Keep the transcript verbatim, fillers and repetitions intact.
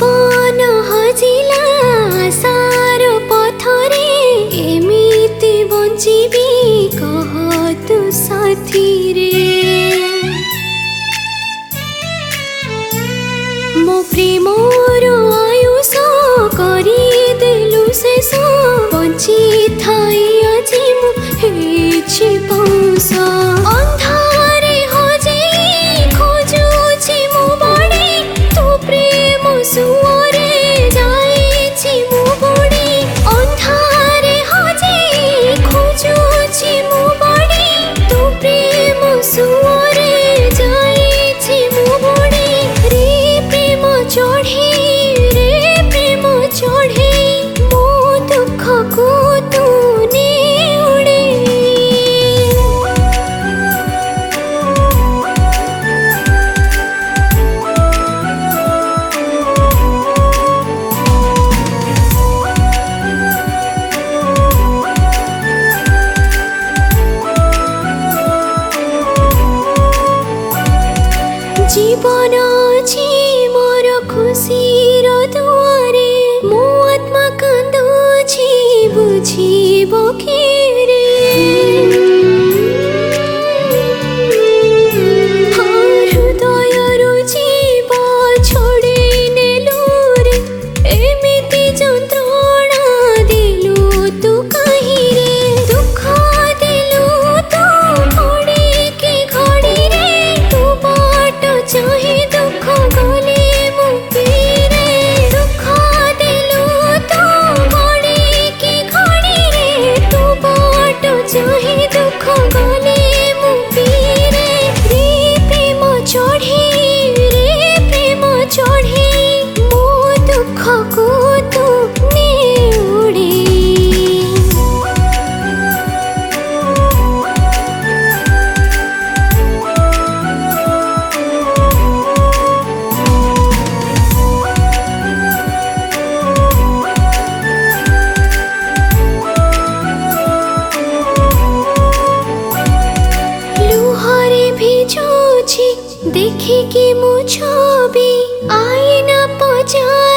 जीवन हजिला आशार पथरे एमिति बंचिबी कह तू साथी रे मो प्रेमर आयुष करदेलु शेष बंची थाई আজি मु हेछि पौष अंधारे हजे खोजुछि मु बड़ी तू प्रेम सुअरे जाइछि मु बड़ी अंधारे हजे खोजुछि मु बड़ी तू प्रेम सुअरे जाइछि मु बड़ी रे प्रेम चढ़े रे प्रेम चढ़े मो दुख को तू ने उड़े जीवन अछि मोर खुशीर दुआरे मो आत्मा कान्दुछि बुझिब किए रे हृदयरु जीव छोड़े नेलु रे एमिति यन्त्रणा देलु तू कहीं रे दुख देलु तू घड़ी के घड़ी रे तू बाट चाहे दुख गले मुक्तिरे दुख देलु तू घड़ी के घड़ी रे तू बाट चाहे दुख गले मुक्तिरे रे प्रेम चढ़े रे प्रेम चढ़े मो दुख को तू ने उड़े लुहरे भिजुछि देखिकी मो छवि आईना पजा